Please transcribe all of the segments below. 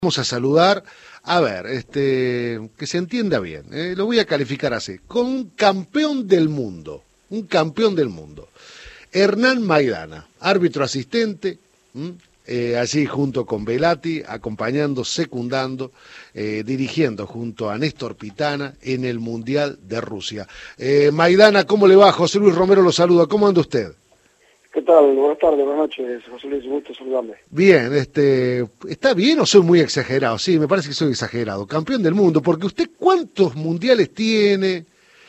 Vamos a saludar, a ver, que se entienda bien, lo voy a calificar así, con un campeón del mundo, Hernán Maidana, árbitro asistente, allí junto con Velati, acompañando, secundando, dirigiendo junto a Néstor Pitana en el Mundial de Rusia. Maidana, ¿cómo le va? José Luis Romero lo saluda, ¿cómo anda usted? ¿Qué tal? Buenas tardes, buenas noches, José Luis, un gusto saludarme. Bien, ¿está bien o soy muy exagerado? Sí, me parece que soy exagerado. Campeón del mundo, porque usted ¿cuántos mundiales tiene?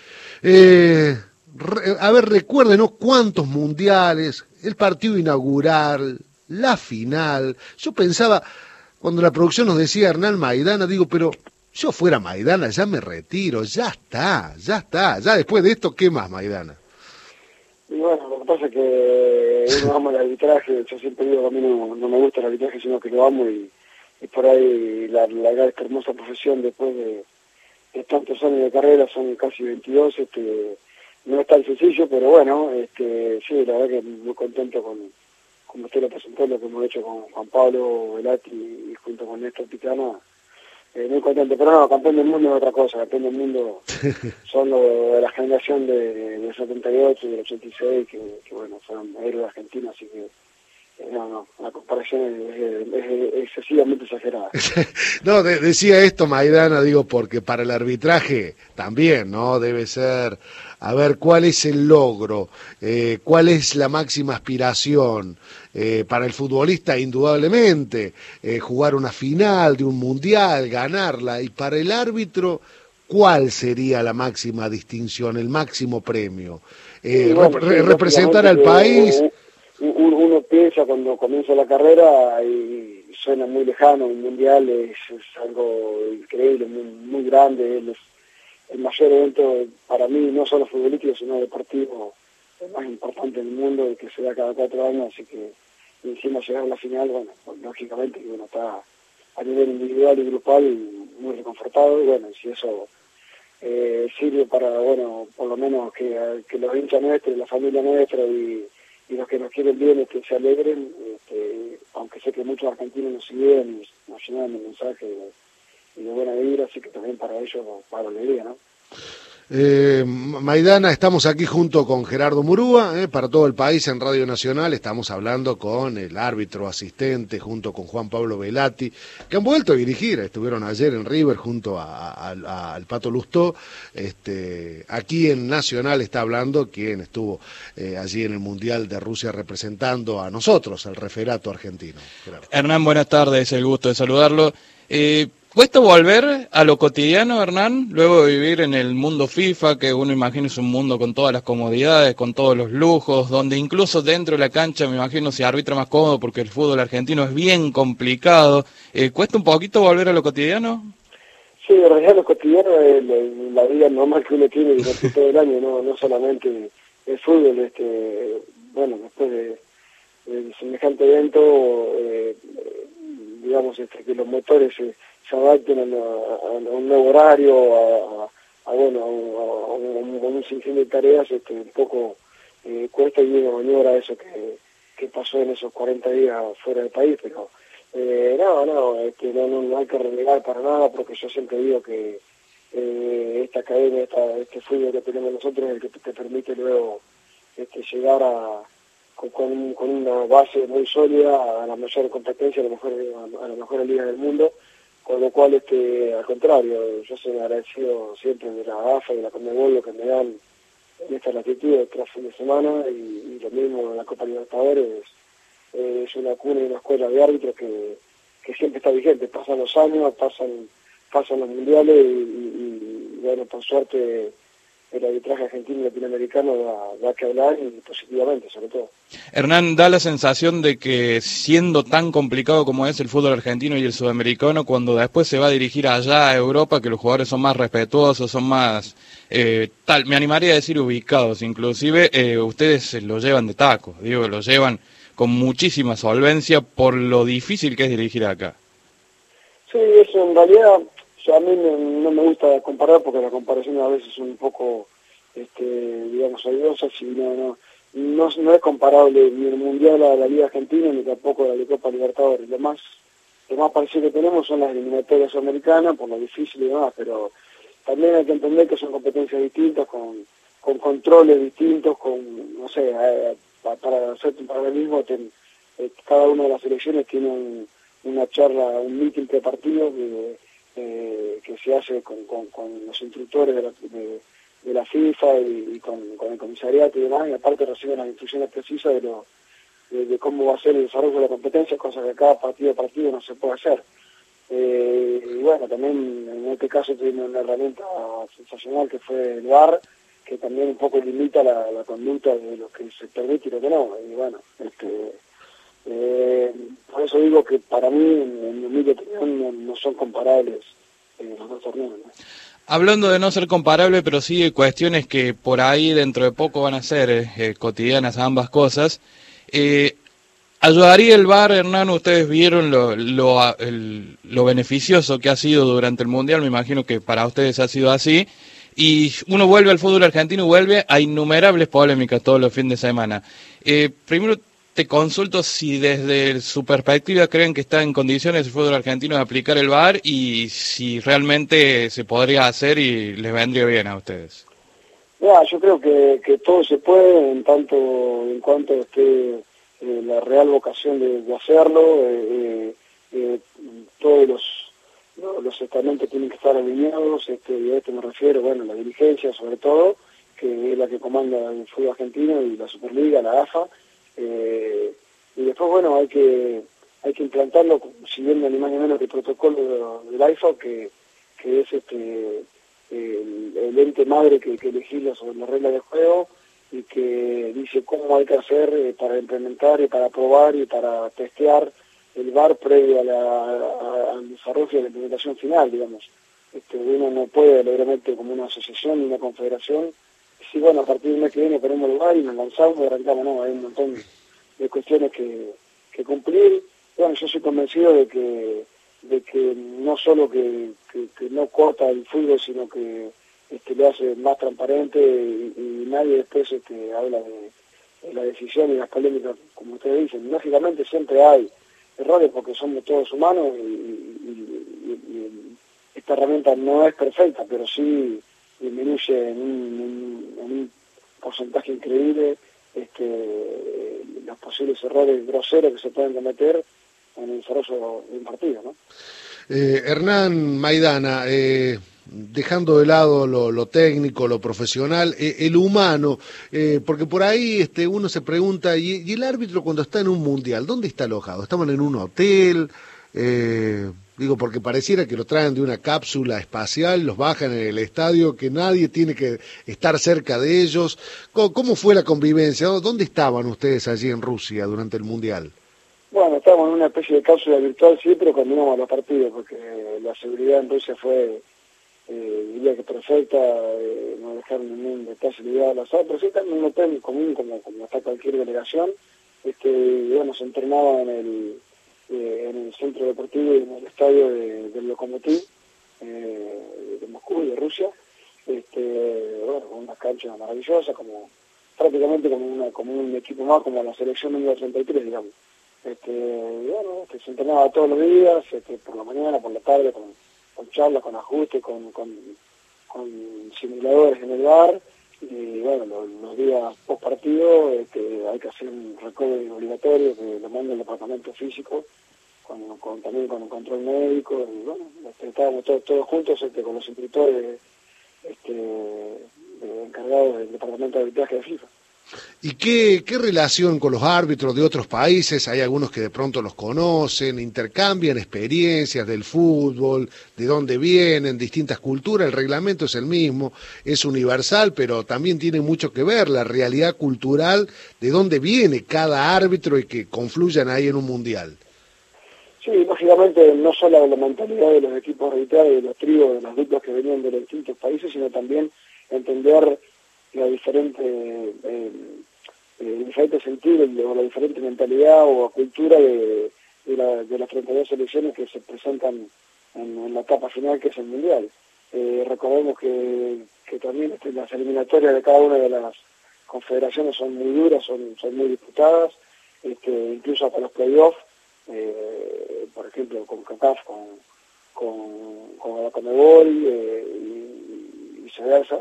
A ver, recuérdenos cuántos mundiales, el partido inaugural, la final. Yo pensaba, cuando la producción nos decía Hernán Maidana, digo, pero yo fuera Maidana, ya me retiro, ya está, ya después de esto, ¿qué más Maidana? Y bueno, lo que pasa es que uno ama el arbitraje, yo siempre digo que a mí no me gusta el arbitraje, sino que lo amo y por ahí esta hermosa profesión después de tantos años de carrera, son casi 22, no es tan sencillo, pero bueno, sí, la verdad que muy contento como usted lo presentó, lo que hemos hecho con Juan Pablo Velati y junto con Néstor Pitana. Muy contento, pero no, campeón del mundo es otra cosa, campeón del mundo son los de la generación del 78 y del 86, que bueno, fueron héroes argentinos, así que no, la comparación es excesivamente exagerada. No, decía esto Maidana, digo, porque para el arbitraje también, ¿no? Debe ser, a ver, ¿cuál es el logro? ¿Cuál es la máxima aspiración? Para el futbolista, indudablemente, jugar una final de un mundial, ganarla, y para el árbitro, ¿cuál sería la máxima distinción, el máximo premio? Bueno, representar al país. Uno piensa cuando comienza la carrera y suena muy lejano, un mundial es algo increíble, muy grande, es el mayor evento para mí, no solo futbolístico, sino deportivo, el más importante del mundo, y que se da cada 4 años, así que encima llegar a la final, bueno, pues, lógicamente que uno está a nivel individual y grupal muy reconfortado, y bueno, si eso sirve para, bueno, por lo menos que los hinchas nuestros, la familia nuestra y los que nos quieren bien se alegren, aunque sé que muchos argentinos nos siguen y nos llenan de mensajes y de buena vibra, así que también para ellos, para la alegría, ¿no? Maidana, estamos aquí junto con Gerardo Murúa, para todo el país en Radio Nacional, estamos hablando con el árbitro asistente, junto con Juan Pablo Velati, que han vuelto a dirigir, estuvieron ayer en River junto al Pato Lustó, aquí en Nacional está hablando quien estuvo allí en el Mundial de Rusia representando a nosotros, al referato argentino. Gerardo. Hernán, buenas tardes, el gusto de saludarlo. ¿Cuesta volver a lo cotidiano, Hernán, luego de vivir en el mundo FIFA, que uno imagina es un mundo con todas las comodidades, con todos los lujos, donde incluso dentro de la cancha me imagino se arbitra más cómodo porque el fútbol argentino es bien complicado? ¿Cuesta un poquito volver a lo cotidiano? Sí, en realidad lo cotidiano es la vida normal que uno tiene durante todo el año, no solamente el fútbol. Bueno, después de semejante evento, digamos que los motores se adapten a un nuevo horario, a un sinfín de tareas, un poco cuesta y uno maniobra eso que pasó en esos 40 días fuera del país, pero no hay que renegar para nada, porque yo siempre digo que esta academia, este fútbol que tenemos nosotros es el que te permite luego llegar con una base muy sólida a la mayor competencia, a la mejor liga del mundo, con lo cual al contrario, yo soy agradecido siempre de la AFA y de la Conmebol lo que me dan en esta latitud de 3 fines de semana, y lo mismo en la Copa Libertadores. Es una cuna y una escuela de árbitros que siempre está vigente, pasan los años, pasan los mundiales y bueno, por suerte el arbitraje argentino y latinoamericano da que hablar, y positivamente sobre todo. Hernán, da la sensación de que siendo tan complicado como es el fútbol argentino y el sudamericano, cuando después se va a dirigir allá a Europa, que los jugadores son más respetuosos, son más, me animaría a decir ubicados, inclusive ustedes lo llevan de taco, digo, lo llevan con muchísima solvencia por lo difícil que es dirigir acá. Sí, eso en realidad, a mí no me gusta comparar, porque las comparaciones a veces son un poco, digamos, odiosas, y no es comparable ni el Mundial a la Liga Argentina, ni tampoco a la Copa Libertadores. Lo más lo más parecido que tenemos son las eliminatorias americanas, por lo difícil y demás, pero también hay que entender que son competencias distintas, con controles distintos, no sé, para hacer un paralelismo, cada una de las selecciones tiene una charla, un meeting prepartido que se hace con los instructores de la FIFA y con el comisariato y demás, y aparte reciben las instrucciones precisas de cómo va a ser el desarrollo de la competencia, cosa que cada partido a partido no se puede hacer. Y bueno, también en este caso tuvimos una herramienta sensacional que fue el VAR, que también un poco limita la conducta de lo que se permite y lo que no. Y bueno, por eso digo que para mí, en mi humilde opinión, no son comparables los dos torneos, ¿no? Hablando de no ser comparable, pero sí de cuestiones que por ahí dentro de poco van a ser cotidianas ambas cosas. ¿Ayudaría el VAR, Hernán? Ustedes vieron lo beneficioso que ha sido durante el Mundial, me imagino que para ustedes ha sido así, y uno vuelve al fútbol argentino y vuelve a innumerables polémicas todos los fines de semana. Primero te consulto si desde su perspectiva creen que está en condiciones el fútbol argentino de aplicar el VAR y si realmente se podría hacer y les vendría bien a ustedes. Ya, yo creo que todo se puede en cuanto esté la real vocación de hacerlo. Todos los estamentos tienen que estar alineados, y a esto me refiero, bueno, la dirigencia sobre todo, que es la que comanda el fútbol argentino, y la Superliga, la AFA, y después, bueno, hay que implantarlo siguiendo ni más ni menos que el protocolo del AIFA, que es el ente madre que legisla sobre las reglas de juego y que dice cómo hay que hacer para implementar y para probar y para testear el VAR previo al desarrollo de la implementación final, digamos. Uno no puede, obviamente, como una asociación ni una confederación, decir, bueno, a partir del mes que viene ponemos el VAR y nos lanzamos y arrancamos. No, hay un montón de cuestiones que cumplir. Bueno, yo soy convencido de que no solo que no corta el fútbol, sino que lo hace más transparente, y nadie después habla de la decisión y las polémicas, como ustedes dicen. Lógicamente siempre hay errores porque somos todos humanos y esta herramienta no es perfecta, pero sí disminuye en un porcentaje increíble los posibles errores groseros que se pueden cometer en el desarrollo de un partido, ¿no? Hernán Maidana, dejando de lado lo técnico, lo profesional, el humano, porque por ahí uno se pregunta, ¿y el árbitro cuando está en un mundial, dónde está alojado? ¿Estaban en un hotel? Digo, porque pareciera que lo traen de una cápsula espacial, los bajan en el estadio, que nadie tiene que estar cerca de ellos. ¿Cómo fue la convivencia? ¿Dónde estaban ustedes allí en Rusia durante el mundial? Bueno, estábamos en una especie de cápsula virtual, sí, pero continuamos los partidos, porque la seguridad en Rusia fue, diría que perfecta, no dejaron ningún detalle ligado a la sala, pero sí están en un hotel común, como está cualquier delegación. Bueno, se entrenaba en el centro deportivo y en el estadio del Lokomotiv de Moscú y de Rusia. Bueno, con unas canchas maravillosas, prácticamente como un equipo más, como la selección número 33, digamos. Bueno, se entrenaba todos los días, por la mañana, por la tarde, con charlas, con ajustes, con simuladores en el bar, y bueno, los días post partido hay que hacer un recovery obligatorio que lo manda el departamento físico, también con un control médico, y bueno, estábamos todos juntos con los instructores encargados del departamento de arbitraje de FIFA. ¿Y qué relación con los árbitros de otros países? Hay algunos que de pronto los conocen, intercambian experiencias del fútbol, de dónde vienen, distintas culturas. El reglamento es el mismo, es universal, pero también tiene mucho que ver la realidad cultural de dónde viene cada árbitro y que confluyan ahí en un mundial. Sí, lógicamente no solo la mentalidad de los equipos arbitrales, de los tríos, de las duplas que venían de los distintos países, sino también entender la diferente sentido o la diferente mentalidad o cultura de las 32 selecciones que se presentan en la etapa final, que es el Mundial. Recordemos que también las eliminatorias de cada una de las confederaciones son muy duras, son muy disputadas, incluso hasta los playoffs, por ejemplo, con CONCACAF, con la Conmebol y viceversa.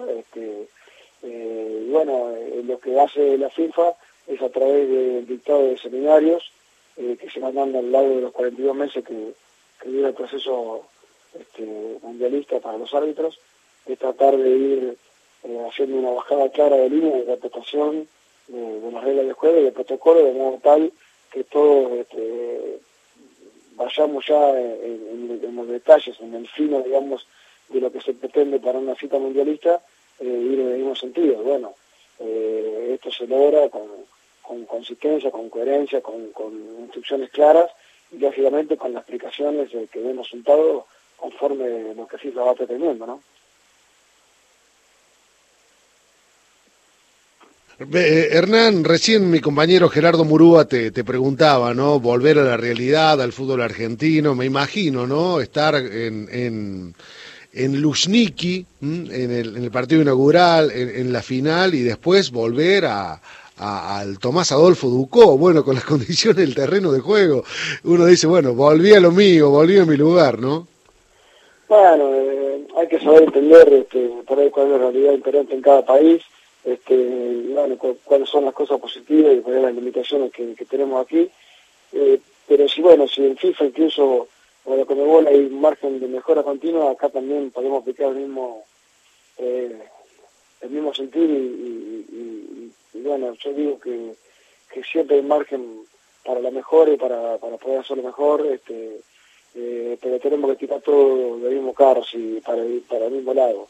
Y bueno, lo que hace la FIFA es a través del dictado de seminarios que se mandan a lo largo de los 42 meses que dura el proceso mundialista para los árbitros, es tratar de ir haciendo una bajada clara de línea de interpretación de las reglas de juego y de protocolo, de modo tal que todos vayamos ya en los detalles, en el fino, digamos, de lo que se pretende para una cita mundialista, ir en el mismo sentido. Bueno, esto se logra con consistencia, con coherencia, con instrucciones claras y lógicamente con las explicaciones que den resultado conforme lo que FIFA va pretendiendo, ¿no? Hernán, recién mi compañero Gerardo Murúa te preguntaba, ¿no? Volver a la realidad, al fútbol argentino, me imagino, ¿no? Estar en Luzhniki, en el partido inaugural, en la final, y después volver al Tomás Adolfo Ducó, bueno, con las condiciones del terreno de juego. Uno dice, bueno, volví a lo mío, volví a mi lugar, ¿no? Bueno, hay que saber entender por ahí cuál es la realidad imperante en cada país, bueno, cuáles son las cosas positivas y cuáles las limitaciones que tenemos aquí. Pero si en FIFA incluso o la Conmebol hay un margen de mejora continua, acá también podemos aplicar el mismo sentir y bueno, yo digo que siempre hay margen para la mejora y para poder hacerlo mejor, pero tenemos que tirar todo del mismo carro, para el mismo lado.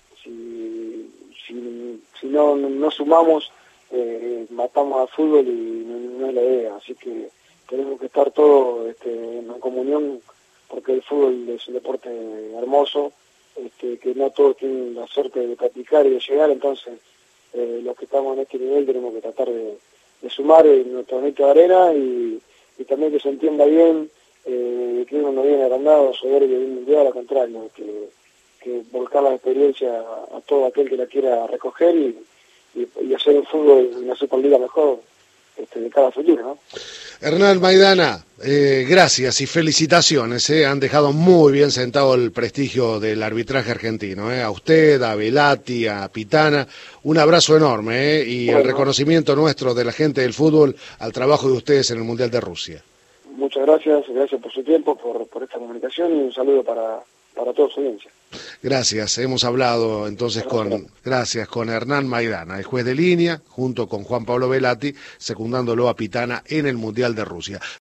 Si no sumamos, matamos al fútbol y no es la idea, así que tenemos que estar todos en comunión, porque el fútbol es un deporte hermoso, que no todos tienen la suerte de practicar y de llegar, entonces los que estamos en este nivel tenemos que tratar de sumar en nuestro granito de arena y también que se entienda bien que uno no viene agrandado, soberbio de un mundial, al contrario, que volcar la experiencia a todo aquel que la quiera recoger y hacer el fútbol una Superliga mejor de cada futuro, ¿no? Hernán Maidana, gracias y felicitaciones, han dejado muy bien sentado el prestigio del arbitraje argentino, a usted, a Velati, a Pitana, un abrazo enorme, y bueno, el reconocimiento nuestro de la gente del fútbol al trabajo de ustedes en el Mundial de Rusia. Muchas gracias por su tiempo, por esta comunicación y un saludo para toda su audiencia. Gracias, hemos hablado entonces con Hernán Maidana, el juez de línea, junto con Juan Pablo Velati, secundándolo a Pitana en el Mundial de Rusia.